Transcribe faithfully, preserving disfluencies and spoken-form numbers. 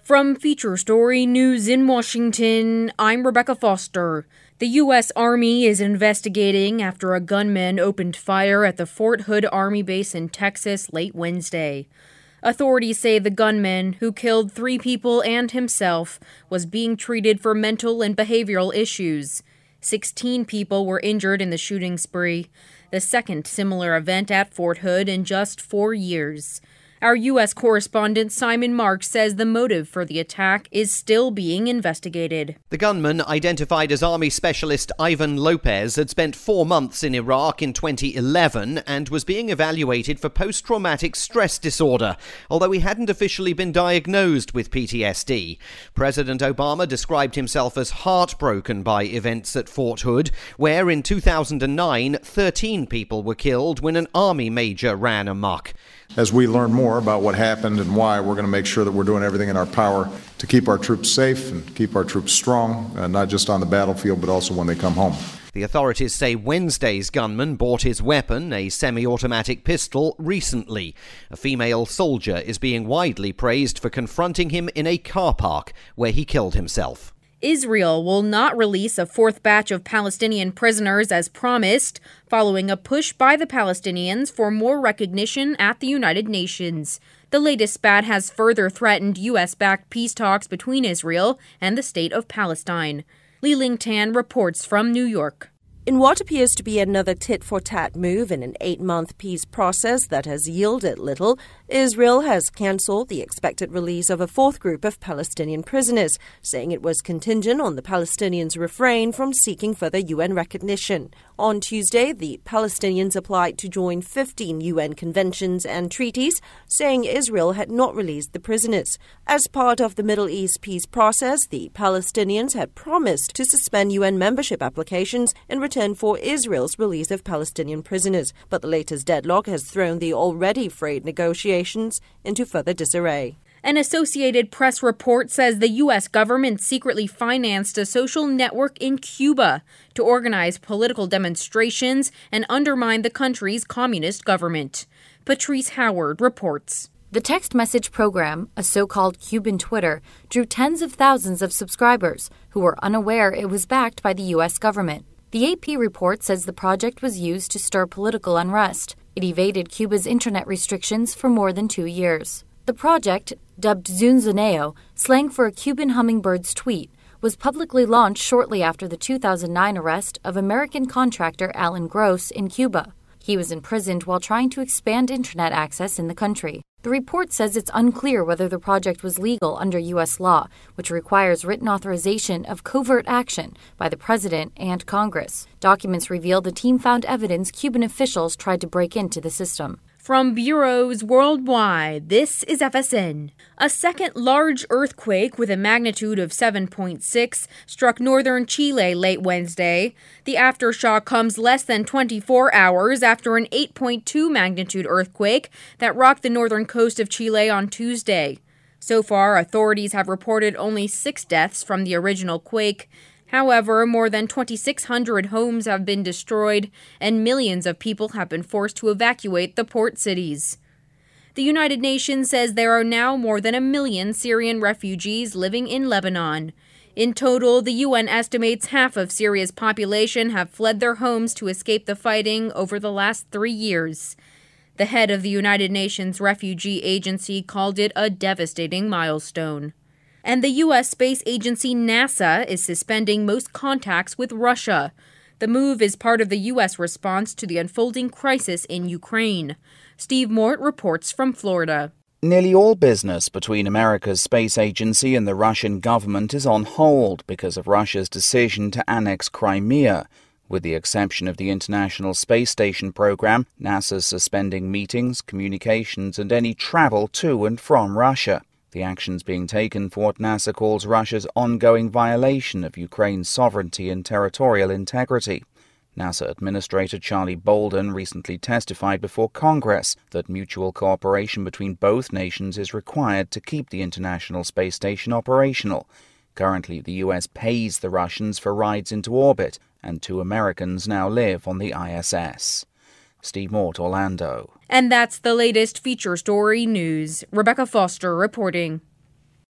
From Feature Story News in Washington, I'm Rebecca Foster. The U S. Army is investigating after a gunman opened fire at the Fort Hood Army Base in Texas late Wednesday. Authorities say the gunman, who killed three people and himself, was being treated for mental and behavioral issues. Sixteen people were injured in the shooting spree, the second similar event at Fort Hood in just four years. Our U S correspondent Simon Marks says the motive for the attack is still being investigated. The gunman, identified as Army Specialist Ivan Lopez, had spent four months in Iraq in twenty eleven and was being evaluated for post-traumatic stress disorder, although he hadn't officially been diagnosed with P T S D. President Obama described himself as heartbroken by events at Fort Hood, where in two thousand nine, thirteen people were killed when an Army major ran amok. As we learn more about what happened and why, we're going to make sure that we're doing everything in our power to keep our troops safe and keep our troops strong, uh, not just on the battlefield, but also when they come home. The authorities say Wednesday's gunman bought his weapon, a semi-automatic pistol, recently. A female soldier is being widely praised for confronting him in a car park where he killed himself. Israel will not release a fourth batch of Palestinian prisoners as promised, following a push by the Palestinians for more recognition at the United Nations. The latest spat has further threatened U S-backed peace talks between Israel and the state of Palestine. Li Ling Tan reports from New York. In what appears to be another tit-for-tat move in an eight-month peace process that has yielded little, Israel has cancelled the expected release of a fourth group of Palestinian prisoners, saying it was contingent on the Palestinians' refrain from seeking further U N recognition. On Tuesday, the Palestinians applied to join fifteen U N conventions and treaties, saying Israel had not released the prisoners. As part of the Middle East peace process, the Palestinians had promised to suspend U N membership applications in return for Israel's release of Palestinian prisoners, but the latest deadlock has thrown the already frayed negotiations into further disarray. An Associated Press report says the U S government secretly financed a social network in Cuba to organize political demonstrations and undermine the country's communist government. Patrice Howard reports. The text message program, a so-called Cuban Twitter, drew tens of thousands of subscribers who were unaware it was backed by the U S government. The A P report says the project was used to stir political unrest. It evaded Cuba's internet restrictions for more than two years. The project, dubbed Zunzuneo, slang for a Cuban hummingbird's tweet, was publicly launched shortly after the two thousand nine arrest of American contractor Alan Gross in Cuba. He was imprisoned while trying to expand internet access in the country. The report says it's unclear whether the project was legal under U S law, which requires written authorization of covert action by the president and Congress. Documents reveal the team found evidence Cuban officials tried to break into the system. From bureaus worldwide, this is F S N. A second large earthquake with a magnitude of seven point six struck northern Chile late Wednesday. The aftershock comes less than twenty-four hours after an eight point two magnitude earthquake that rocked the northern coast of Chile on Tuesday. So far, authorities have reported only six deaths from the original quake. However, more than twenty-six hundred homes have been destroyed, and millions of people have been forced to evacuate the port cities. The United Nations says there are now more than a million Syrian refugees living in Lebanon. In total, the U N estimates half of Syria's population have fled their homes to escape the fighting over the last three years. The head of the United Nations Refugee Agency called it a devastating milestone. And the U S space agency NASA is suspending most contacts with Russia. The move is part of the U S response to the unfolding crisis in Ukraine. Steve Mort reports from Florida. Nearly all business between America's space agency and the Russian government is on hold because of Russia's decision to annex Crimea. With the exception of the International Space Station program, NASA's suspending meetings, communications, and any travel to and from Russia. The actions being taken for what NASA calls Russia's ongoing violation of Ukraine's sovereignty and territorial integrity. NASA Administrator Charlie Bolden recently testified before Congress that mutual cooperation between both nations is required to keep the International Space Station operational. Currently, the U S pays the Russians for rides into orbit, and two Americans now live on the I S S. Steve Mort, Orlando. And that's the latest Feature Story news. Rebecca Foster reporting.